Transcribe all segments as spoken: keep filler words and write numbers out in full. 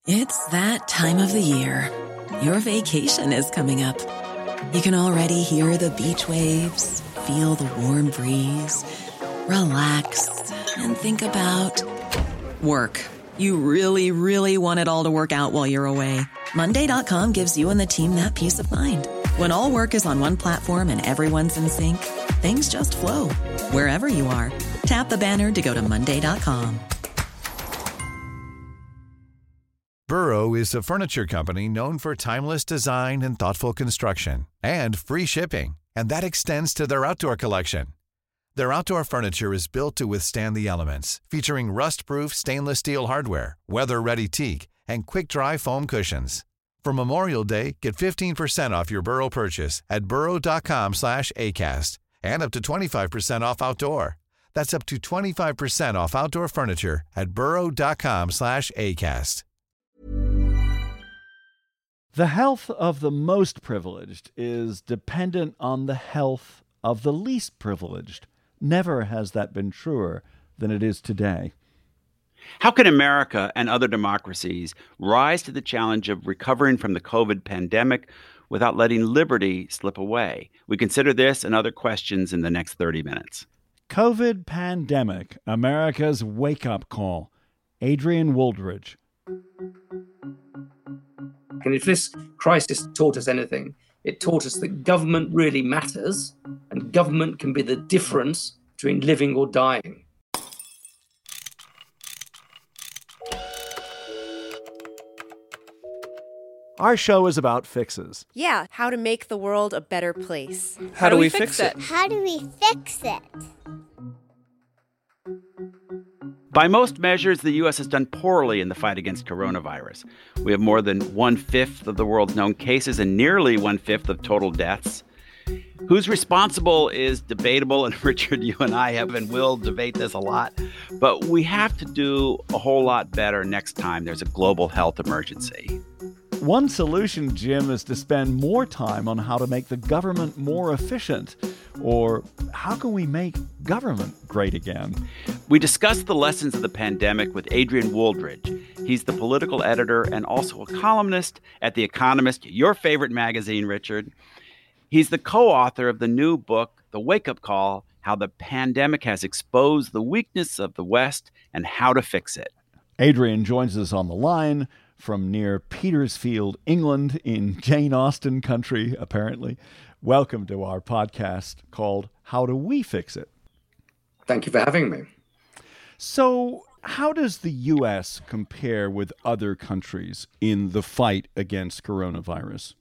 It's that time of the year. Your vacation is coming up. You can already hear the beach waves, feel the warm breeze, relax, and think about work. You really, really want it all to work out while you're away. Monday dot com gives you and the team that peace of mind. When all work is on one platform and everyone's in sync, things just flow. Wherever you are, tap the banner to go to Monday dot com. Burrow is a furniture company known for timeless design and thoughtful construction, and free shipping, and that extends to their outdoor collection. Their outdoor furniture is built to withstand the elements, featuring rust-proof stainless steel hardware, weather-ready teak, and quick-dry foam cushions. For Memorial Day, get fifteen percent off your Burrow purchase at burrow.com slash ACAST and up to twenty-five percent off outdoor. That's up to twenty-five percent off outdoor furniture at burrow.com slash ACAST. The health of the most privileged is dependent on the health of the least privileged. Never has that been truer than it is today. How can America and other democracies rise to the challenge of recovering from the COVID pandemic without letting liberty slip away? We consider this and other questions in the next thirty minutes. COVID pandemic, America's wake-up call. Adrian Wooldridge. And if this crisis taught us anything, it taught us that government really matters, and government can be the difference between living or dying. Our show is about fixes. Yeah, how to make the world a better place. How, how do we fix it? How do we fix it? By most measures, the U S has done poorly in the fight against coronavirus. We have more than one-fifth of the world's known cases and nearly one-fifth of total deaths. Who's responsible is debatable, and Richard, you and I have and will debate this a lot. But we have to do a whole lot better next time there's a global health emergency. One solution, Jim, is to spend more time on how to make the government more efficient. Or how can we make government great again? We discussed the lessons of the pandemic with Adrian Wooldridge. He's the political editor and also a columnist at The Economist, your favorite magazine, Richard. He's the co-author of the new book, The Wake-Up Call, How the Pandemic Has Exposed the Weakness of the West and How to Fix It. Adrian joins us on the line from near Petersfield, England, in Jane Austen country, apparently. Welcome to our podcast called How Do We Fix It? Thank you for having me. So, how does the U S compare with other countries in the fight against coronavirus?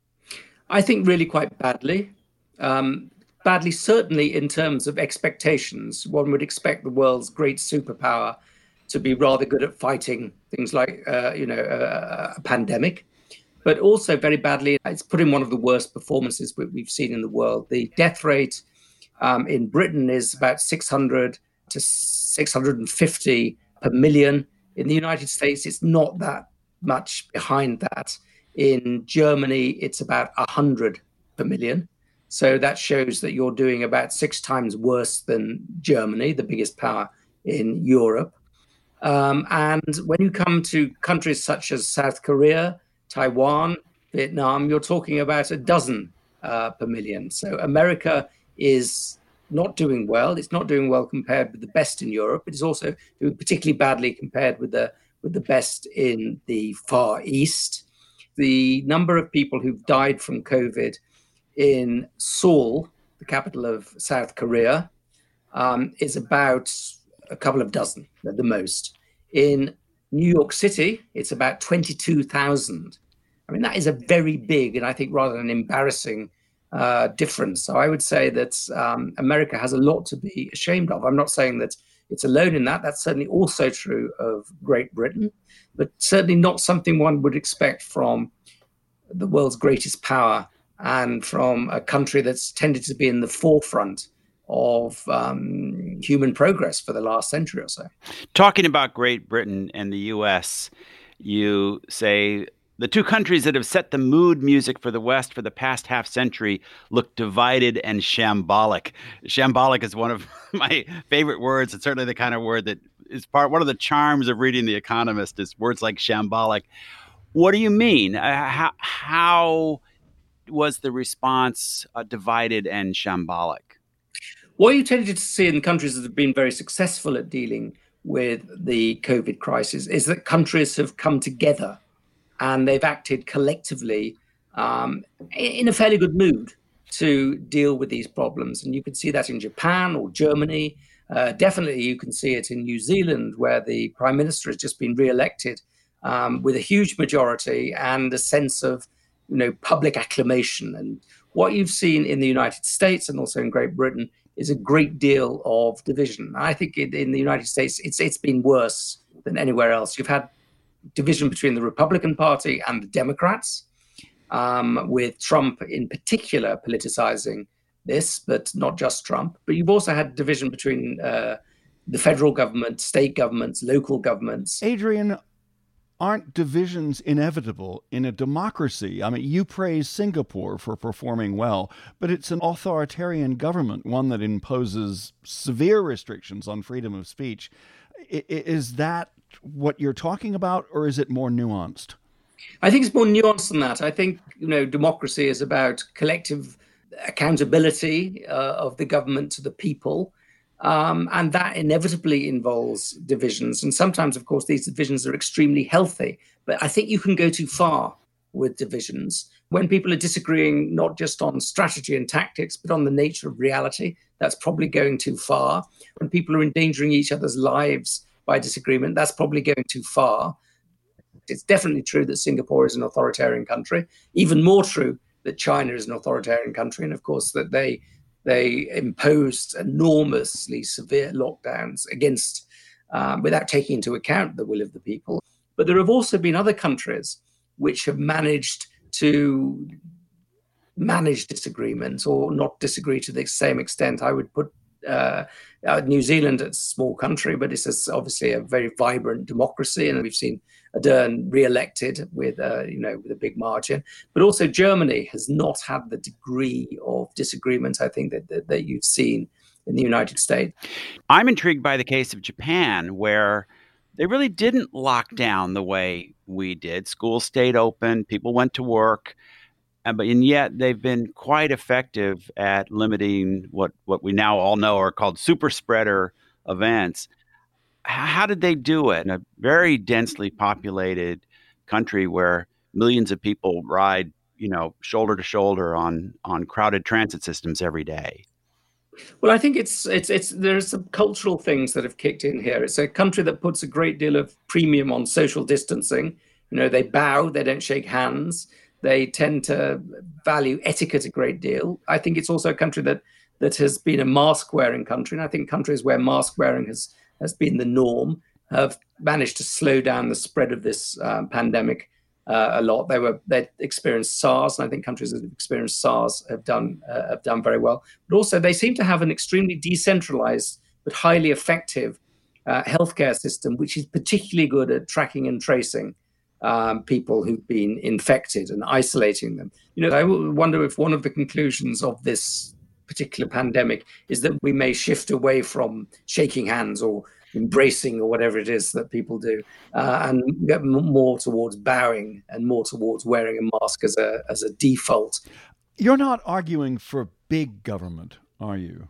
I think really quite badly. Um, badly, certainly in terms of expectations. One would expect the world's great superpower to be rather good at fighting things like, uh, you know, uh, a pandemic. But also very badly, it's put in one of the worst performances we've seen in the world. The death rate um, in Britain is about six hundred to six hundred fifty per million. In the United States, it's not that much behind that. In Germany, it's about one hundred per million. So that shows that you're doing about six times worse than Germany, the biggest power in Europe. Um, and when you come to countries such as South Korea, Taiwan, Vietnam, you're talking about a dozen uh, per million. So America is not doing well. It's not doing well compared with the best in Europe. It is also doing particularly badly compared with the with the best in the Far East. The number of people who've died from COVID in Seoul, the capital of South Korea, um, is about a couple of dozen at the most. In New York City, it's about twenty-two thousand. I mean, that is a very big and I think rather an embarrassing uh, difference. So I would say that um, America has a lot to be ashamed of. I'm not saying that it's alone in that. That's certainly also true of Great Britain, but certainly not something one would expect from the world's greatest power and from a country that's tended to be in the forefront of um, human progress for the last century or so. Talking about Great Britain and the U S, you say the two countries that have set the mood music for the West for the past half century look divided and shambolic. Shambolic is one of my favorite words. It's certainly the kind of word that is part one of the charms of reading The Economist is words like shambolic. What do you mean? Uh, how, how was the response uh, divided and shambolic? What you tended to see in the countries that have been very successful at dealing with the COVID crisis is that countries have come together and they've acted collectively um, in a fairly good mood to deal with these problems. And you can see that in Japan or Germany. Uh, definitely you can see it in New Zealand, where the Prime Minister has just been re-elected um, with a huge majority and a sense of, you know, public acclamation. And what you've seen in the United States and also in Great Britain is a great deal of division. I think in, in the United States, it's it's been worse than anywhere else. You've had division between the Republican Party and the Democrats, um, with Trump in particular politicizing this, but not just Trump. But you've also had division between uh, the federal government, state governments, local governments. Adrian, aren't divisions inevitable in a democracy? I mean, you praise Singapore for performing well, but it's an authoritarian government, one that imposes severe restrictions on freedom of speech. I- is that what you're talking about, or is it more nuanced? I think it's more nuanced than that. I think, you know, democracy is about collective accountability uh, of the government to the people. Um, and that inevitably involves divisions. And sometimes, of course, these divisions are extremely healthy. But I think you can go too far with divisions. When people are disagreeing not just on strategy and tactics, but on the nature of reality, that's probably going too far. When people are endangering each other's lives by disagreement, that's probably going too far. It's definitely true that Singapore is an authoritarian country. Even more true that China is an authoritarian country. And of course, that they They imposed enormously severe lockdowns against, um, without taking into account the will of the people. But there have also been other countries which have managed to manage disagreements or not disagree to the same extent. I would put uh, uh, New Zealand, it's a small country, but it's a, obviously a very vibrant democracy, and we've seen Ardern re-elected with, uh, you know, with a big margin. But also Germany has not had the degree of disagreement, I think, that, that, that you've seen in the United States. I'm intrigued by the case of Japan, where they really didn't lock down the way we did. Schools stayed open, people went to work, and, but, and yet they've been quite effective at limiting what, what we now all know are called super spreader events. How did they do it in a very densely populated country where millions of people ride, you know, shoulder to shoulder on on crowded transit systems every day? Well, I think it's it's it's there's some cultural things that have kicked in here. It's a country that puts a great deal of premium on social distancing. You know, they bow, they don't shake hands. They tend to value etiquette a great deal. I think it's also a country that that has been a mask-wearing country, and I think countries where mask wearing has has been the norm, have managed to slow down the spread of this um, pandemic uh, a lot. They were they experienced SARS, and I think countries that have experienced SARS have done uh, have done very well. But also, they seem to have an extremely decentralized but highly effective uh, healthcare system, which is particularly good at tracking and tracing um, people who've been infected and isolating them. You know, I wonder if one of the conclusions of this particular pandemic is that we may shift away from shaking hands or embracing or whatever it is that people do, uh, and get more towards bowing and more towards wearing a mask as a as a default. You're not arguing for big government, are you?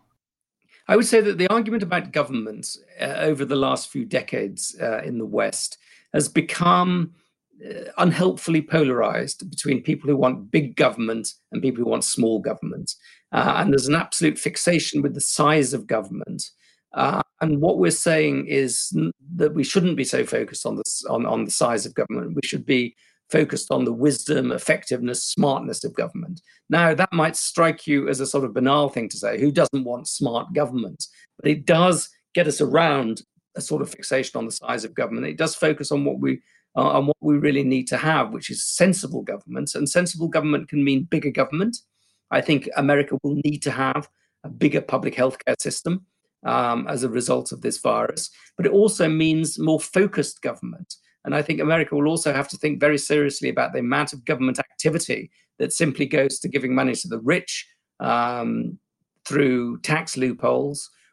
I would say that the argument about government uh, over the last few decades uh, in the West has become uh, unhelpfully polarized between people who want big government and people who want small government. Uh, and there's an absolute fixation with the size of government. Uh, and what we're saying is n- that we shouldn't be so focused on, this, on, on the size of government. We should be focused on the wisdom, effectiveness, smartness of government. Now, that might strike you as a sort of banal thing to say. Who doesn't want smart government? But it does get us around a sort of fixation on the size of government. It does focus on what we uh, on what we really need to have, which is sensible government. And sensible government can mean bigger government. I think America will need to have a bigger public healthcare system um, as a result of this virus. But it also means more focused government. And I think America will also have to think very seriously about the amount of government activity that simply goes to giving money to the rich um, through tax loopholes,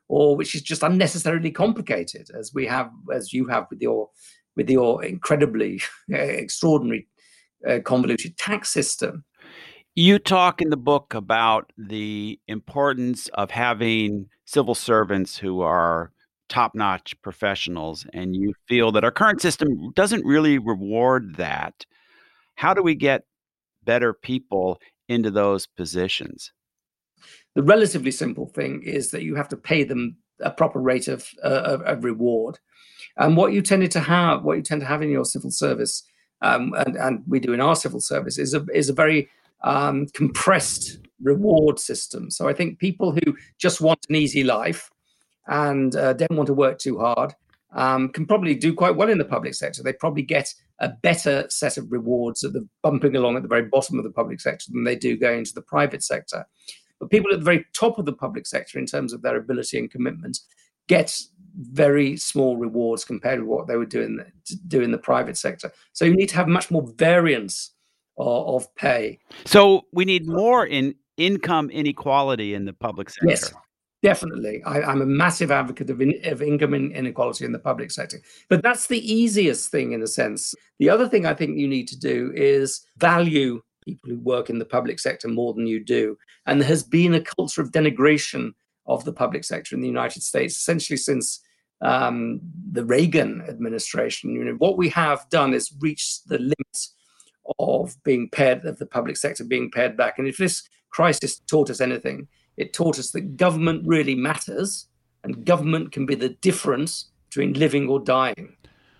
or which is just unnecessarily complicated, as we have, as you have with your with your incredibly extraordinary uh, convoluted tax system. You talk in the book about the importance of having civil servants who are top-notch professionals, and you feel that our current system doesn't really reward that. How do we get better people into those positions? The relatively simple thing is that you have to pay them a proper rate of, uh, of, of reward. And what you tended to have, what you tend to have in your civil service, um, and, and we do in our civil service, is a is a very um, compressed reward system. So I think people who just want an easy life and uh, don't want to work too hard um, can probably do quite well in the public sector. They probably get a better set of rewards at the bumping along at the very bottom of the public sector than they do going to the private sector. But people at the very top of the public sector, in terms of their ability and commitment, get very small rewards compared with what they would do in the, do in the private sector. So you need to have much more variance of, of pay. So we need more in income inequality in the public sector. Yes, definitely. I, I'm a massive advocate of, in, of income inequality in the public sector. But that's the easiest thing in a sense. The other thing I think you need to do is value people who work in the public sector more than you do. And there has been a culture of denigration of the public sector in the United States, essentially since um, the Reagan administration. You know, what we have done is reached the limits of being pared, of the public sector being pared back. And if this crisis taught us anything, it taught us that government really matters, and government can be the difference between living or dying.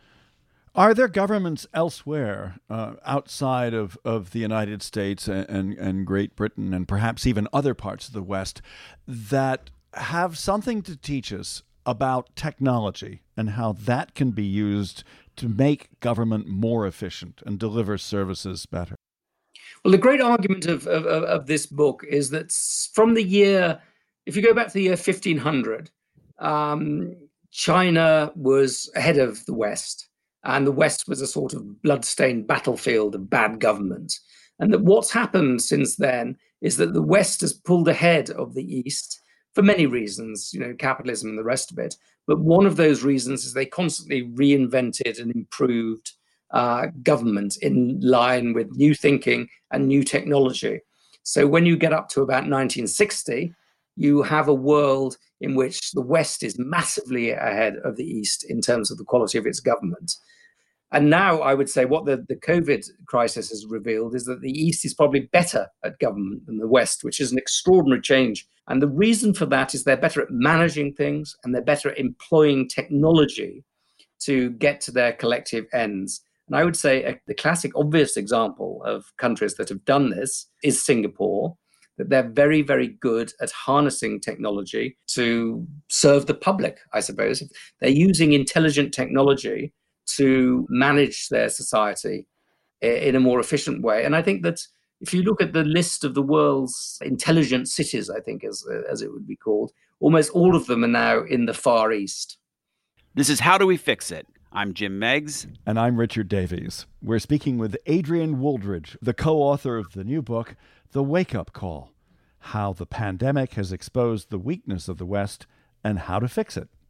Are there governments elsewhere uh, outside of, of the United States and, and, and Great Britain and perhaps even other parts of the West that have something to teach us about technology and how that can be used to make government more efficient and deliver services better? Well, the great argument of, of, of this book is that from the year, if you go back to the year fifteen hundred, um, China was ahead of the West, and the West was a sort of blood-stained battlefield of bad government. And that what's happened since then is that the West has pulled ahead of the East for many reasons, you know, capitalism and the rest of it. But one of those reasons is they constantly reinvented and improved uh, government in line with new thinking and new technology. So when you get up to about nineteen sixty, you have a world in which the West is massively ahead of the East in terms of the quality of its government. And now I would say what the, the COVID crisis has revealed is that the East is probably better at government than the West, which is an extraordinary change. And the reason for that is they're better at managing things, and they're better at employing technology to get to their collective ends. And I would say a, the classic obvious example of countries that have done this is Singapore, that they're very, very good at harnessing technology to serve the public, I suppose. They're using intelligent technology to manage their society in a more efficient way. And I think that if you look at the list of the world's intelligent cities, I think as, as it would be called, almost all of them are now in the Far East. This is How Do We Fix It? I'm Jim Meigs. And I'm Richard Davies. We're speaking with Adrian Wooldridge, the co-author of the new book, The Wake-Up Call: How the Pandemic Has Exposed the Weakness of the West and How to Fix It.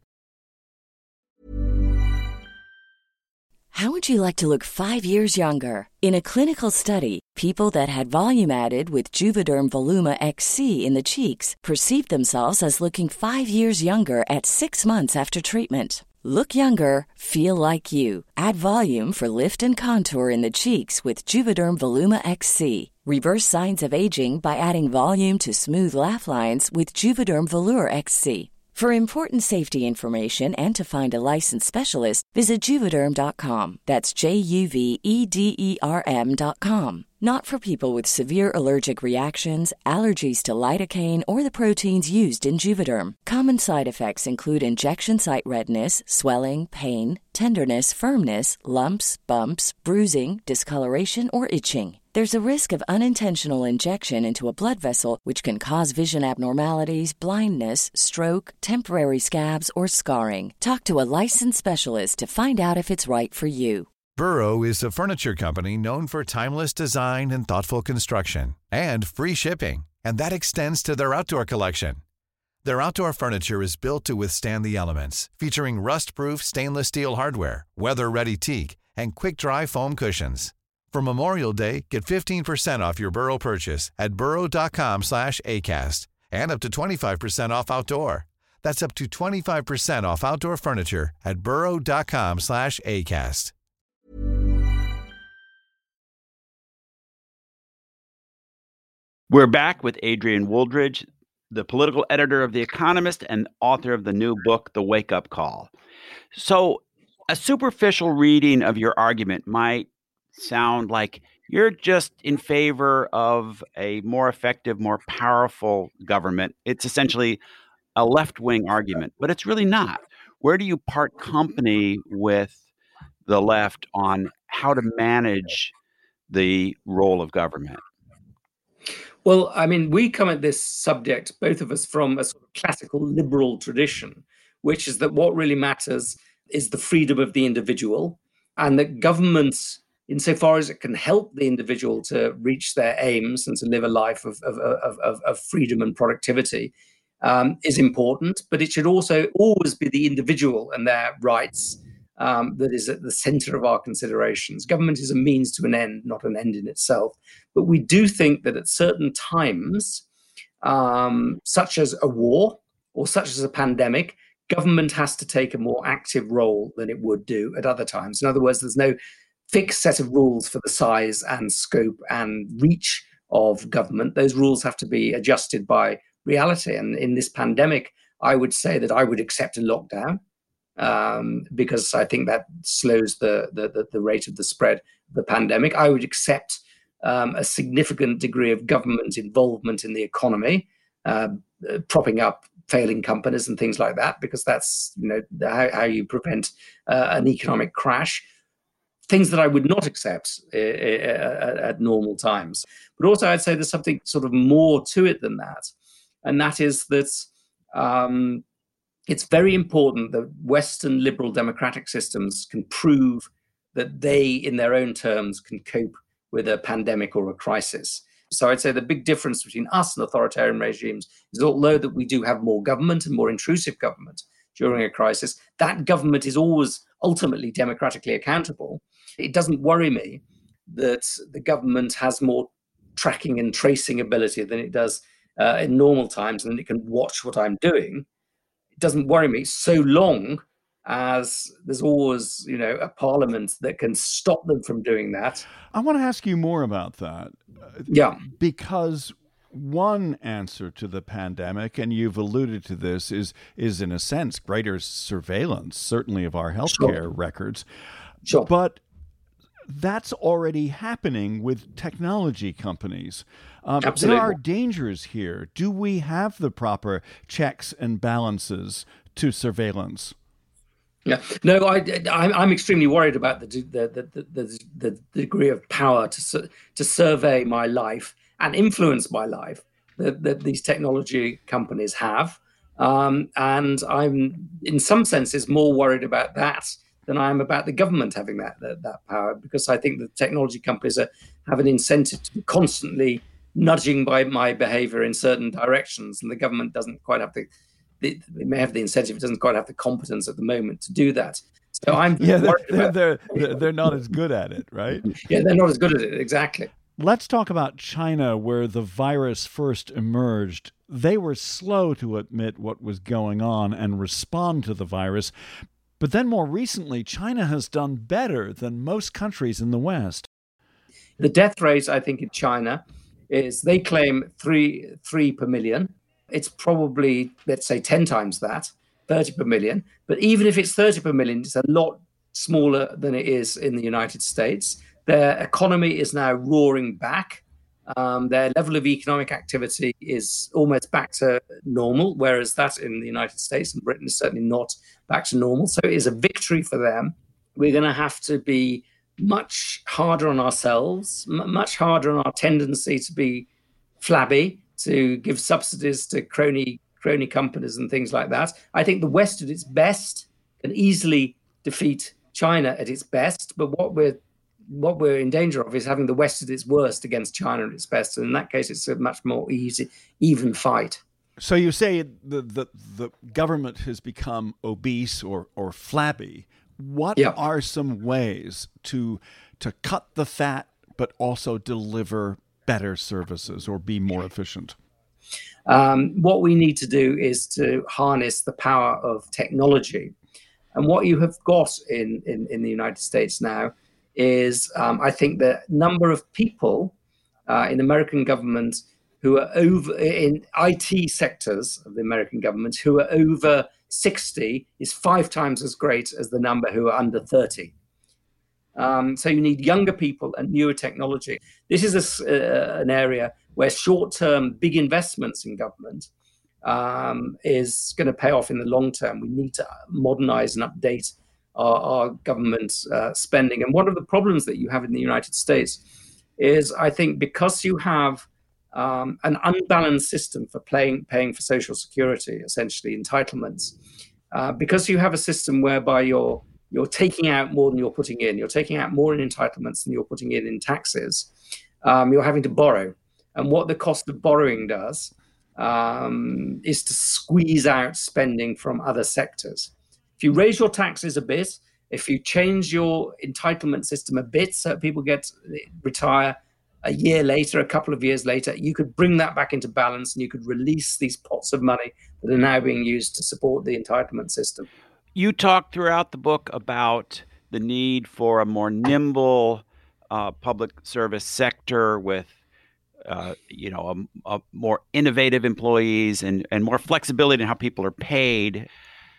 How would you like to look five years younger? In a clinical study, people that had volume added with Juvederm Voluma X C in the cheeks perceived themselves as looking five years younger at six months after treatment. Look younger, feel like you. Add volume for lift and contour in the cheeks with Juvederm Voluma X C. Reverse signs of aging by adding volume to smooth laugh lines with Juvederm Volure X C. For important safety information and to find a licensed specialist, visit Juvederm dot com. That's J U V E D E R M dot com. Not for people with severe allergic reactions, allergies to lidocaine, or the proteins used in Juvederm. Common side effects include injection site redness, swelling, pain, tenderness, firmness, lumps, bumps, bruising, discoloration, or itching. There's a risk of unintentional injection into a blood vessel, which can cause vision abnormalities, blindness, stroke, temporary scabs, or scarring. Talk to a licensed specialist to find out if it's right for you. Burrow is a furniture company known for timeless design and thoughtful construction and free shipping, and that extends to their outdoor collection. Their outdoor furniture is built to withstand the elements, featuring rust-proof stainless steel hardware, weather-ready teak, and quick-dry foam cushions. For Memorial Day, get fifteen percent off your Burrow purchase at burrow.com slash ACAST and up to twenty-five percent off outdoor. That's up to twenty-five percent off outdoor furniture at burrow.com slash ACAST. We're back with Adrian Wooldridge, the political editor of The Economist and author of the new book, The Wake Up Call. So a superficial reading of your argument might sound like you're just in favor of a more effective, more powerful government. It's essentially a left-wing argument, but it's really not. Where do you part company with the left on how to manage the role of government? Well, I mean, we come at this subject, both of us, from a sort of classical liberal tradition, which is that what really matters is the freedom of the individual, and that government, insofar as it can help the individual to reach their aims and to live a life of, of, of, of, of freedom and productivity, um, is important, but it should also always be the individual and their rights um, that is at the center of our considerations. Government is a means to an end, not an end in itself. But we do think that at certain times, um, such as a war or such as a pandemic, government has to take a more active role than it would do at other times. In other words, there's no fixed set of rules for the size and scope and reach of government. Those rules have to be adjusted by reality. And in this pandemic, I would say that I would accept a lockdown um, because I think that slows the, the, the, the rate of the spread of the pandemic. I would accept um, a significant degree of government involvement in the economy, uh, propping up failing companies and things like that, because that's, you know, how, how you prevent uh, an economic crash. Things that I would not accept uh, uh, at normal times. But also I'd say there's something sort of more to it than that. And that is that um, it's very important that Western liberal democratic systems can prove that they, in their own terms, can cope with a pandemic or a crisis. So I'd say the big difference between us and authoritarian regimes is, although that we do have more government and more intrusive government during a crisis, that government is always ultimately democratically accountable. It doesn't worry me that the government has more tracking and tracing ability than it does uh, in normal times, and it can watch what I'm doing. It doesn't worry me so long as there's always, you know, a parliament that can stop them from doing that. I want to ask you more about that. Yeah. Because one answer to the pandemic, and you've alluded to this, is, is in a sense, greater surveillance, certainly of our healthcare sure. records. Sure. But that's already happening with technology companies. Um, there are dangers here. Do we have the proper checks and balances to surveillance? Yeah, no, I, I'm extremely worried about the the the, the, the degree of power to to survey my life and influence my life that, that these technology companies have, um, and I'm in some senses more worried about that than I am about the government having that that, that power, because I think the technology companies are, have an incentive to be constantly nudging by my behavior in certain directions, and the government doesn't quite have the It may have the incentive, it doesn't quite have the competence at the moment to do that. So I'm yeah, they're, they're, they're, they're not as good at it, right? Yeah, they're not as good at it, exactly. Let's talk about China, where the virus first emerged. They were slow to admit what was going on and respond to the virus. But then more recently, China has done better than most countries in the West. The death rate, I think, in China is, they claim three, three per million. It's probably, let's say, ten times that, thirty per million. But even if it's thirty per million, it's a lot smaller than it is in the United States. Their economy is now roaring back. Um, their level of economic activity is almost back to normal, whereas that in the United States and Britain is certainly not back to normal. So it is a victory for them. We're going to have to be much harder on ourselves, m- much harder on our tendency to be flabby, to give subsidies to crony crony companies and things like that. I think the West at its best can easily defeat China at its best, but what we're what we're in danger of is having the West at its worst against China at its best. And in that case, it's a much more easy, even fight. So you say the, the, the government has become obese or, or flabby. What yeah. are some ways to to cut the fat but also deliver better services or be more efficient? Um, what we need to do is to harness the power of technology. And what you have got in, in, in the United States now is, um, I think, the number of people uh, in American government who are over, in I T sectors of the American government, who are over sixty is five times as great as the number who are under thirty. Um, so you need younger people and newer technology. This is a, uh, an area where short-term big investments in government um, is going to pay off in the long term. We need to modernize and update our, our government uh, spending. And one of the problems that you have in the United States is, I think, because you have um, an unbalanced system for paying, paying for Social Security, essentially entitlements, uh, because you have a system whereby you're You're taking out more than you're putting in. You're taking out more in entitlements than you're putting in in taxes. Um, you're having to borrow. And what the cost of borrowing does um, is to squeeze out spending from other sectors. If you raise your taxes a bit, if you change your entitlement system a bit so people get retire a year later, a couple of years later, you could bring that back into balance and you could release these pots of money that are now being used to support the entitlement system. You talk throughout the book about the need for a more nimble uh, public service sector with, uh, you know, a, a more innovative employees and, and more flexibility in how people are paid.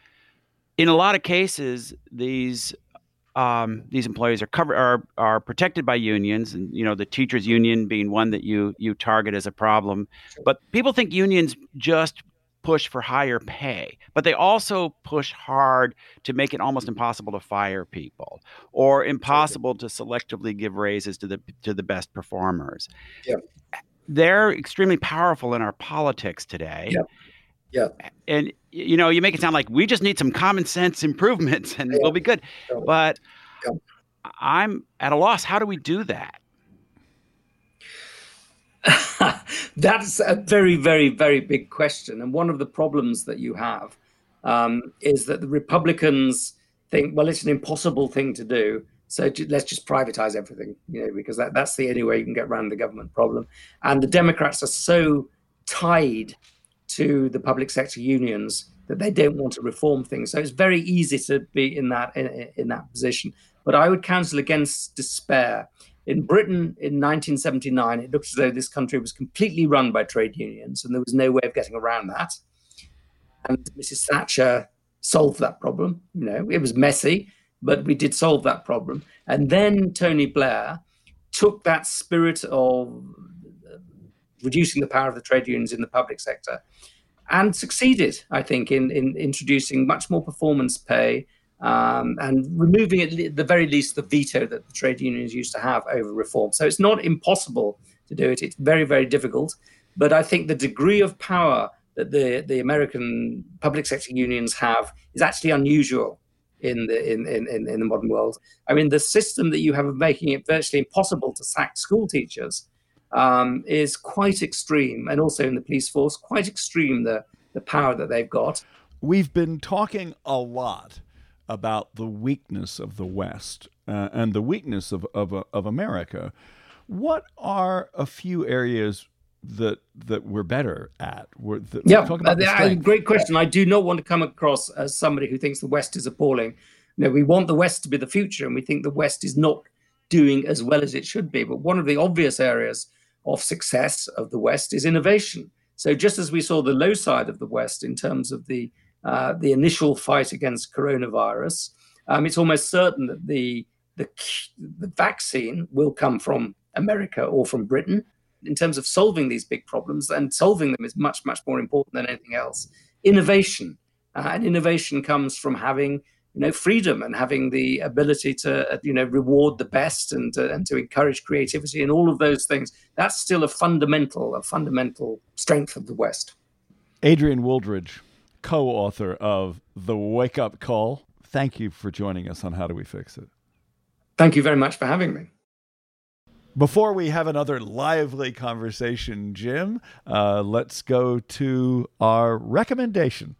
In a lot of cases, these um, these employees are covered are are protected by unions, and you know the teachers' union being one that you you target as a problem. But people think unions just push for higher pay, but they also push hard to make it almost impossible to fire people or impossible to selectively give raises to the to the best performers. Yeah. They're extremely powerful in our politics today. Yeah. Yeah. And you know, you make it sound like we just need some common sense improvements and yeah. we'll be good. Yeah. But yeah. I'm at a loss. How do we do that? That's a very, very, very big question. And one of the problems that you have um, is that the Republicans think, well, it's an impossible thing to do. So let's just privatize everything, you know, because that, that's the only way you can get around the government problem. And the Democrats are so tied to the public sector unions that they don't want to reform things. So it's very easy to be in that in, in that position. But I would counsel against despair. In Britain in nineteen seventy-nine, it looked as though this country was completely run by trade unions, and there was no way of getting around that. And Missus Thatcher solved that problem. You know, it was messy, but we did solve that problem. And then Tony Blair took that spirit of reducing the power of the trade unions in the public sector and succeeded, I think, in, in introducing much more performance pay, Um, and removing at the very least the veto that the trade unions used to have over reform. So it's not impossible to do it. It's very, very difficult. But I think the degree of power that the, the American public sector unions have is actually unusual in the in, in, in the modern world. I mean, the system that you have of making it virtually impossible to sack school teachers um, is quite extreme. And also in the police force, quite extreme, the, the power that they've got. We've been talking a lot about the weakness of the West uh, and the weakness of, of of America. What are a few areas that that we're better at? We're, that, yeah, talk about uh, great question. I do not want to come across as somebody who thinks the West is appalling. You know, we want the West to be the future, and we think the West is not doing as well as it should be. But one of the obvious areas of success of the West is innovation. So just as we saw the low side of the West in terms of the Uh, the initial fight against coronavirus, um, it's almost certain that the, the the vaccine will come from America or from Britain. In terms of solving these big problems, and solving them is much, much more important than anything else. Innovation, uh, and innovation comes from having, you know, freedom and having the ability to, uh, you know, reward the best and uh, and to encourage creativity and all of those things. That's still a fundamental, a fundamental strength of the West. Adrian Wooldridge, co-author of The Wake Up Call. Thank you for joining us on How Do We Fix It? Thank you very much for having me. Before we have another lively conversation, Jim, uh, let's go to our recommendation.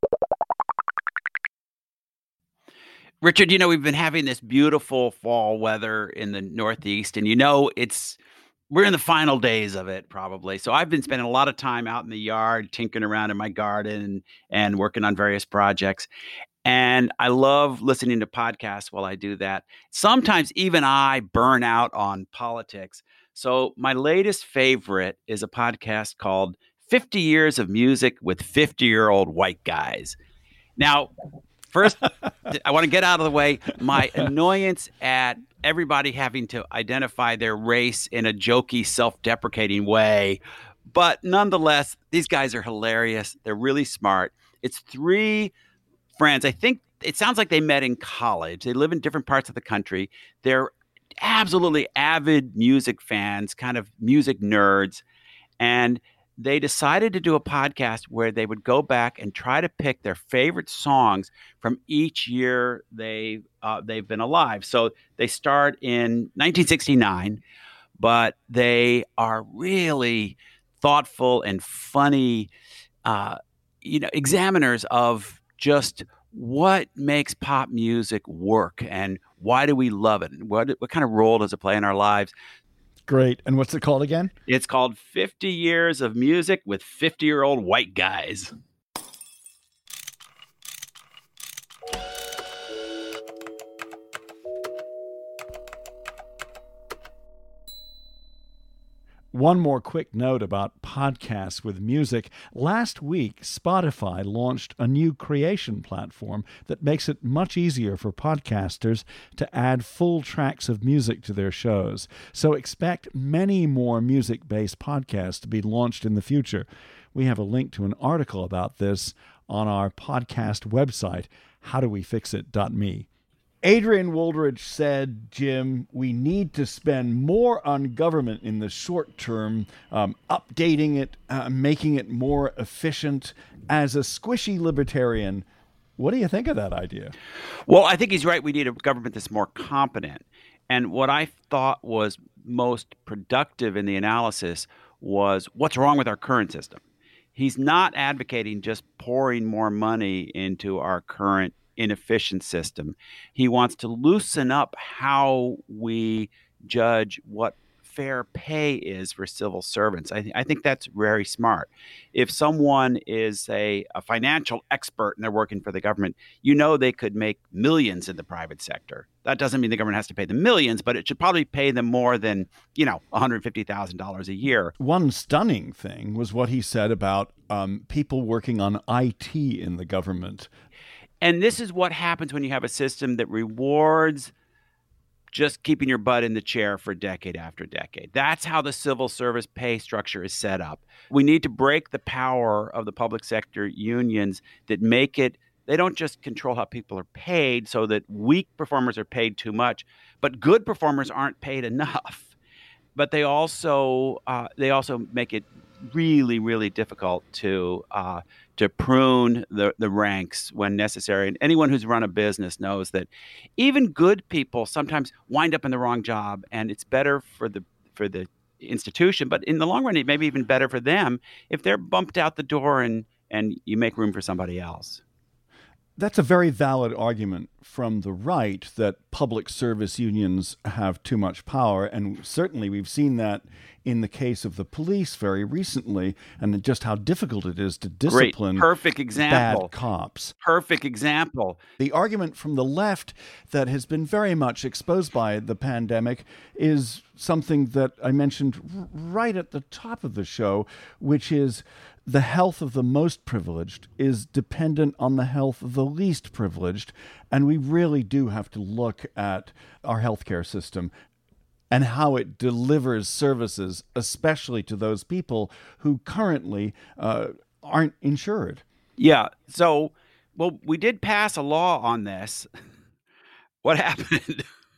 Richard, you know, we've been having this beautiful fall weather in the Northeast, and you know, it's we're in the final days of it probably. So I've been spending a lot of time out in the yard, tinkering around in my garden and, and working on various projects. And I love listening to podcasts while I do that. Sometimes even I burn out on politics. So my latest favorite is a podcast called fifty Years of Music with fifty-Year-Old White Guys. Now, first, I want to get out of the way my annoyance at everybody having to identify their race in a jokey, self-deprecating way. But nonetheless, these guys are hilarious. They're really smart. It's three friends. I think it sounds like they met in college. They live in different parts of the country. They're absolutely avid music fans, kind of music nerds. And they decided to do a podcast where they would go back and try to pick their favorite songs from each year they, uh, they've been alive. So they start in nineteen sixty-nine, but they are really thoughtful and funny, uh, you know, examiners of just what makes pop music work and why do we love it? What what kind of role does it play in our lives? Great. And what's it called again? It's called fifty Years of Music with fifty-Year-Old White Guys. One more quick note about podcasts with music. Last week, Spotify launched a new creation platform that makes it much easier for podcasters to add full tracks of music to their shows. So expect many more music-based podcasts to be launched in the future. We have a link to an article about this on our podcast website, how do we fix it dot me. Adrian Wooldridge said, Jim, we need to spend more on government in the short term, um, updating it, uh, making it more efficient. As a squishy libertarian, what do you think of that idea? Well, I think he's right. We need a government that's more competent. And what I thought was most productive in the analysis was what's wrong with our current system. He's not advocating just pouring more money into our current inefficient system. He wants to loosen up how we judge what fair pay is for civil servants. I, th- I think that's very smart. If someone is a, a financial expert and they're working for the government, you know they could make millions in the private sector. That doesn't mean the government has to pay them millions, but it should probably pay them more than, you know, one hundred fifty thousand dollars a year. One stunning thing was what he said about um, people working on I T in the government. And this is what happens when you have a system that rewards just keeping your butt in the chair for decade after decade. That's how the civil service pay structure is set up. We need to break the power of the public sector unions that make it, they don't just control how people are paid so that weak performers are paid too much, but good performers aren't paid enough. But they also uh, they also make it really, really difficult to uh, to prune the, the ranks when necessary. And anyone who's run a business knows that even good people sometimes wind up in the wrong job, and it's better for the for the institution, but in the long run, it may be even better for them if they're bumped out the door and and you make room for somebody else. That's a very valid argument from the right that public service unions have too much power. And certainly we've seen that in the case of the police very recently, and just how difficult it is to discipline Great. Perfect example. bad cops. Perfect example. The argument from the left that has been very much exposed by the pandemic is something that I mentioned r- right at the top of the show, which is the health of the most privileged is dependent on the health of the least privileged. And we really do have to look at our healthcare system and how it delivers services, especially to those people who currently uh, aren't insured. Yeah. So, well, we did pass a law on this. What happened?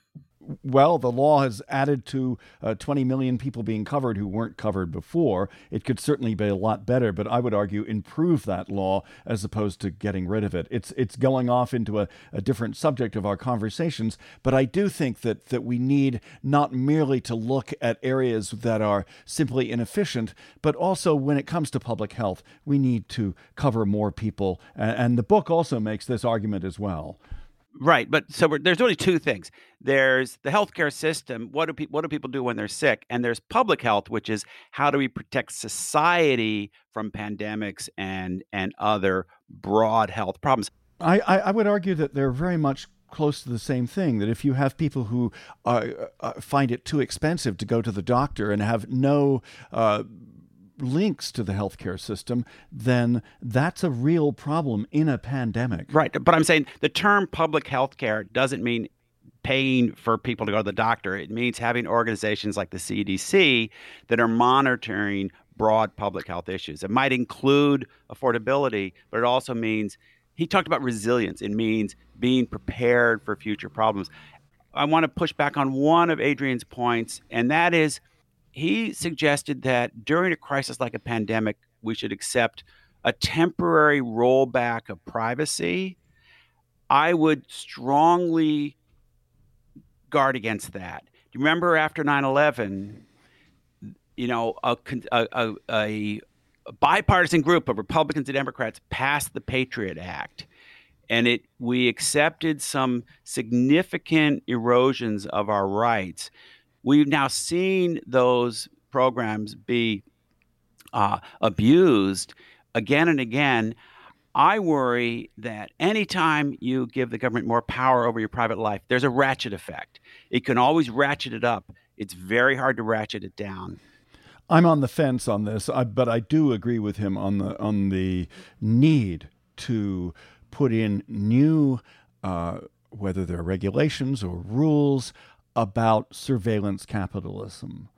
well, the law has added to uh, twenty million people being covered who weren't covered before. It could certainly be a lot better, but I would argue improve that law as opposed to getting rid of it. It's it's going off into a, a different subject of our conversations, but I do think that, that we need not merely to look at areas that are simply inefficient, but also when it comes to public health, we need to cover more people. And, and the book also makes this argument as well. Right, but so we're, there's really two things. There's the healthcare system. What do people what do people do when they're sick? And there's public health, which is how do we protect society from pandemics and and other broad health problems? I, I, I would argue that they're very much close to the same thing, that if you have people who uh, uh, find it too expensive to go to the doctor and have no uh, links to the healthcare system, then that's a real problem in a pandemic. Right. But I'm saying the term public health care doesn't mean paying for people to go to the doctor. It means having organizations like the C D C that are monitoring broad public health issues. It might include affordability, but it also means, he talked about resilience. It means being prepared for future problems. I want to push back on one of Adrian's points, and that is, he suggested that during a crisis like a pandemic, we should accept a temporary rollback of privacy. I would strongly guard against that. Do you remember after nine eleven, you know, a, a, a, a bipartisan group of Republicans and Democrats passed the Patriot Act, and it we accepted some significant erosions of our rights. We've now seen those programs be uh, abused again and again. I worry that anytime you give the government more power over your private life, there's a ratchet effect. It can always ratchet it up. It's very hard to ratchet it down. I'm on the fence on this, I, but I do agree with him on the on the need to put in new, uh, whether they're regulations or rules, about surveillance capitalism.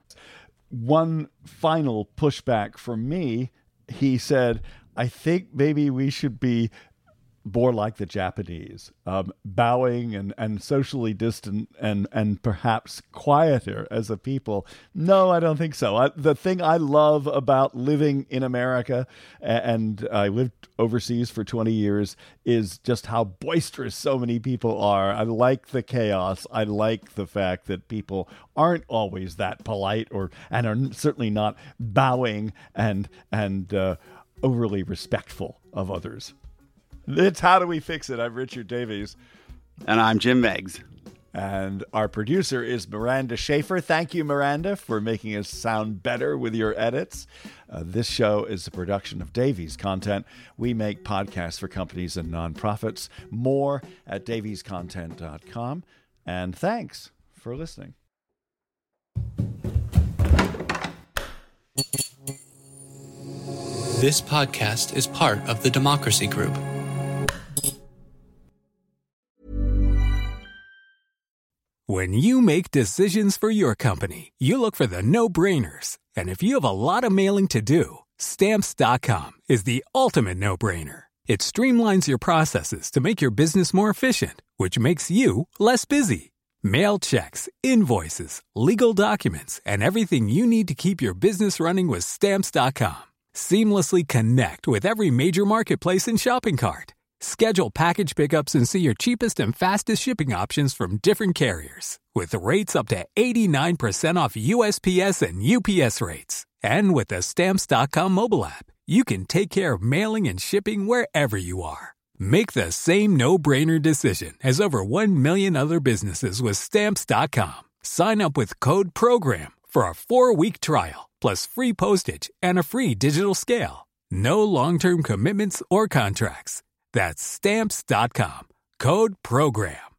One final pushback from me, he said, I think maybe we should be more like the Japanese, um, bowing and, and socially distant and, and perhaps quieter as a people. No, I don't think so. I, the thing I love about living in America, and I lived overseas for twenty years, is just how boisterous so many people are. I like the chaos. I like the fact that people aren't always that polite or and are certainly not bowing and, and uh, overly respectful of others. It's How Do We Fix It? I'm Richard Davies. And I'm Jim Meigs. And our producer is Miranda Schaefer. Thank you, Miranda, for making us sound better with your edits. Uh, this show is a production of Davies Content. We make podcasts for companies and nonprofits. More at davies content dot com. And thanks for listening. This podcast is part of the Democracy Group. When you make decisions for your company, you look for the no-brainers. And if you have a lot of mailing to do, Stamps dot com is the ultimate no-brainer. It streamlines your processes to make your business more efficient, which makes you less busy. Mail checks, invoices, legal documents, and everything you need to keep your business running with Stamps dot com. Seamlessly connect with every major marketplace and shopping cart. Schedule package pickups and see your cheapest and fastest shipping options from different carriers, with rates up to eighty-nine percent off U S P S and U P S rates. And with the Stamps dot com mobile app, you can take care of mailing and shipping wherever you are. Make the same no-brainer decision as over one million other businesses with Stamps dot com. Sign up with code PROGRAM for a four-week trial, plus free postage and a free digital scale. No long-term commitments or contracts. That's Stamps dot com. Code PROGRAM.